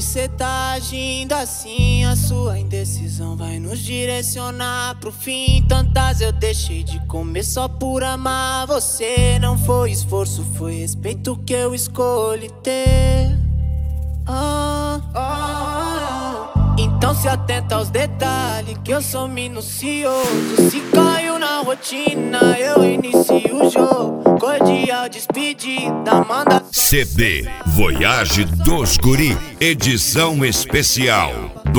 cê tá agindo assim, a sua indecisão vai nos direcionar pro fim. Tantas eu deixei de comer só por amar você. Não foi esforço, foi respeito que eu escolhi ter. Então se atenta aos detalhes, que eu sou minucioso. Se caiu na rotina, eu inicio o jogo. Cordial despedida, manda CD Voyage dos Guri, edição especial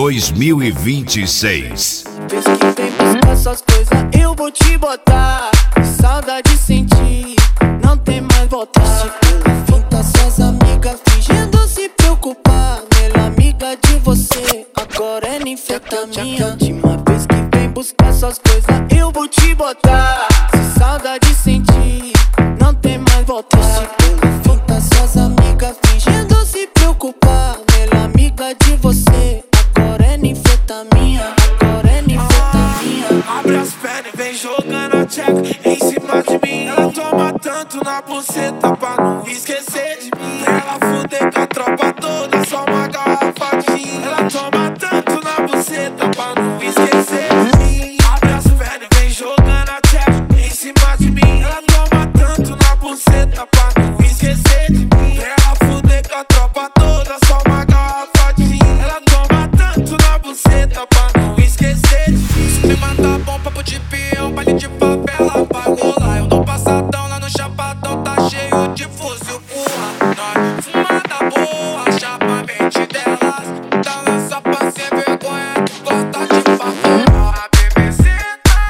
2026. Vez que vem buscar suas coisas, eu vou te botar. Saudade sentir, não tem mais voltar. Finta suas amigas fingindo se preocupar. Melhor amiga de você, agora é ninfetamina. Última vez que vem buscar suas coisas, eu vou te botar. Se saudade sentir, não tem mais voltar. Finta suas amigas fingindo se preocupar. Melhor amiga de você, agora é ninfetamina. Agora é ninfetamina. Abre as pernas e vem jogando a tcheca em cima de mim. Ela toma tanto na buceta pra não esquecer de mim. Ela fuder com a tropa toda, só uma garrafa de gin. Ela toma tanto na buceta pra não esquecer de mim. Abre as pernas e vem jogando a tcheca em cima de mim. Ela toma tanto na buceta pra não esquecer de mim. Ela fuder com a tropa toda, só uma garrafa de gin. Ela toma tanto na buceta pra não esquecer de mim. Se me mandar bom papo de peão, baile de favela vai rolar. Eu tô passadão lá no Chapadão, tá cheio de fuzil, porra. Nós fumada boa, chapa a mente delas. Tá lá só pra ser vergonha, gosta de favela. A bebê senta,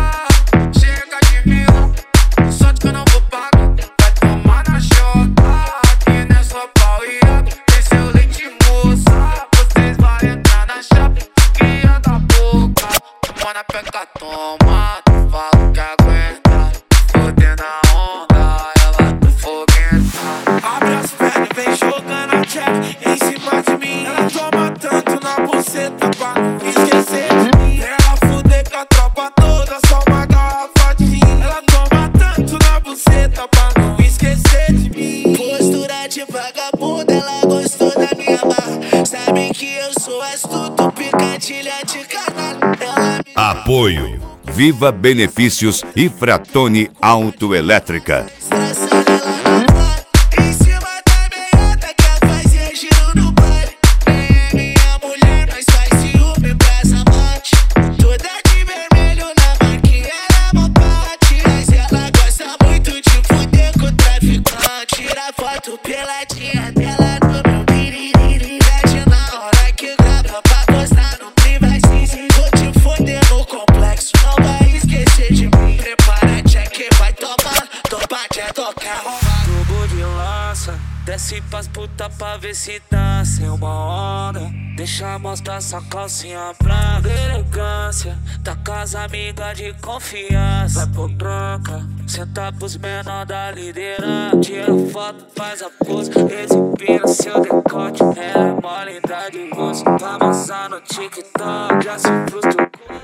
chega de vilão. Só de que eu não vou pagar, vai tomar na chota. Aqui nessa pau e água, esse é o leite moça. Vocês vão entrar na chapa, que anda boca. Mano, pega, toma, falo que aguenta. Fodendo a onda, ela tá foguenta. Abre as pernas e vem jogando a tcheca em cima de mim. Ela toma tanto na buceta pra não esquecer de mim. Ela fuder com a tropa toda, só uma garrafa de gin. Ela toma tanto na buceta pra não esquecer de mim. Postura de vagabunda, ela gostou da minha barra. Sabem que eu sou astuto, picadilha de canalha. Ela me Apoio Viva Benefícios e Fratoni Autoelétrica. estressando ela na cara. Em cima da meiota que ela fazia giro no baile. Nem é minha mulher, nós faz ciúme pra essa amante. Toda de vermelho na maquinha, ela é mó parte. Mas ela gosta muito de fuder com o traficante. Tira foto peladinha dela no meu piriri. Mexe na hora que grava pra postar no privacy. Vou te fuder no complexo, não vai esquecer de mim. Prepara, check, vai tomar, topa, já tocar. Tubo de lança, desce pras puta pra ver se dá sem uma onda. Deixa mostrar essa calcinha branca, elegância. Tá com as amigas de confiança. Vai por troca, senta pros menor da liderança. Tira foto, faz a pose, exibindo seu decote. Ela é mó linda de moço, tá amassando no TikTok. Já se frustrou.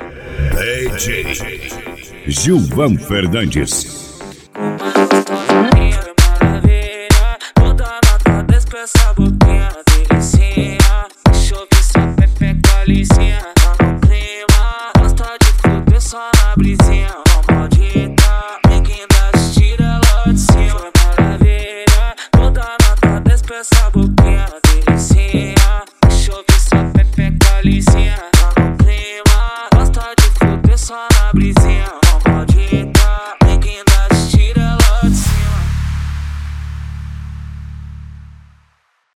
DJ Gilvan Fernandes. Uma gostosinha, maravilha. Toda nota despensa a boquinha, delicinha. Deixa eu ver sua pepeca lisinha. Tá no clima, gosta de fuder só na brisinha. Uma maldita, ninguém dá tira ela de cima. Maravilha, toda nota despensa a boquinha, delicinha. Deixa eu ver sua pepeca lisinha. Tá no clima, gosta de fuder só na brisinha.